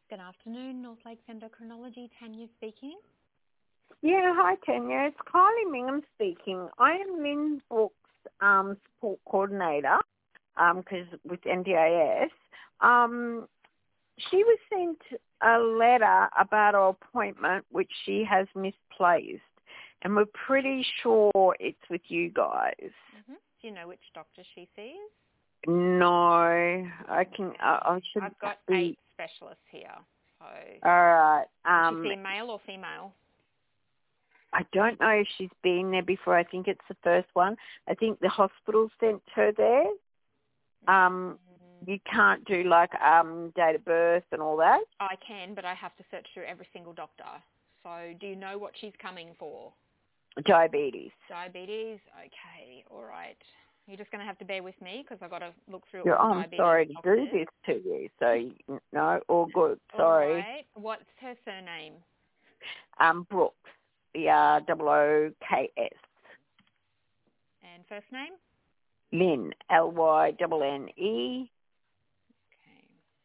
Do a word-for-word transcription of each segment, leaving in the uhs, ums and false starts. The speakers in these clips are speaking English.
Good afternoon, North Lakes Endocrinology. Tanya speaking. Yeah, hi Tanya. It's Kylie Mingham speaking. I am Lynn Brooks' um, support coordinator because with N D I S. Um, she was sent a letter about her appointment which she has misplaced, and we're pretty sure it's with you guys. Mm-hmm. Do you know which doctor she sees? No, I can. I, I should. I've got be... eight specialists here. So, all right. Um, Um, is she male or female? I don't know if she's been there before. I think it's the first one. I think the hospital sent her there. Um, Mm-hmm. you can't do like um date of birth and all that. I can, but I have to search through every single doctor. So do you know what she's coming for? Diabetes. Diabetes? Okay, all right. You're just going to have to bear with me because I've got to look through Yeah, all the I'm diabetes sorry to doctors. do this to you. So no, all good. All Sorry. right. What's her surname? Um, Brooks. B R O O K S. And first name? Lynn. L Y N N E. Okay.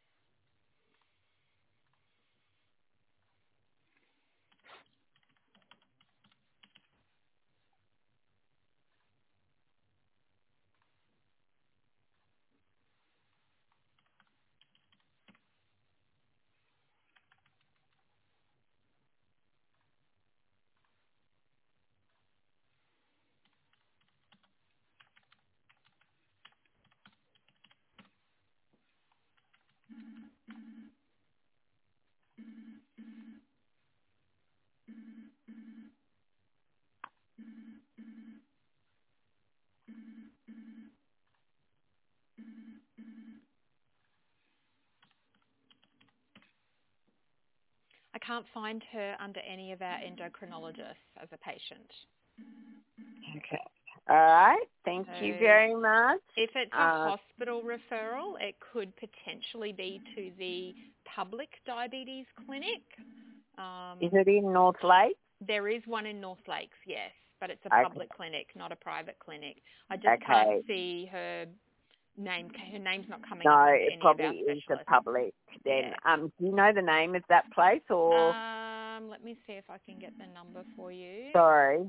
I can't find her under any of our endocrinologists as a patient. Okay. All right. Thank So you very much. if it's a Uh, hospital referral, it could potentially be to the public diabetes clinic. Um, is it in North Lake? there is one in North Lakes, yes, but it's a Okay. public clinic, not a private clinic. I just Okay. can't see her name. Her name's not coming No, up under it any of probably our is the specialists. public then. Yeah. Um, do you know the name of that place or? Um, let me see if I can get the number for you. Sorry.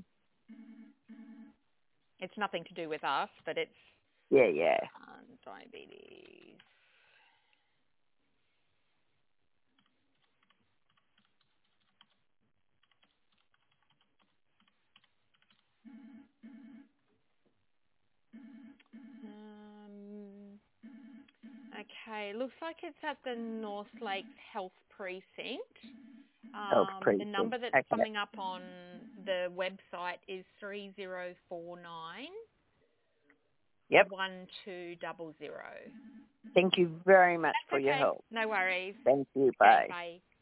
It's nothing to do with us, but it's Yeah, yeah. um, diabetes. Um, okay, looks like it's at the North Lakes Health Precinct. Health Um, the precinct. number that's Okay. coming up on the website is three zero four nine Yep. one two zero zero. Thank you very much That's for your okay. help. No worries. Thank you. Okay, Bye. bye.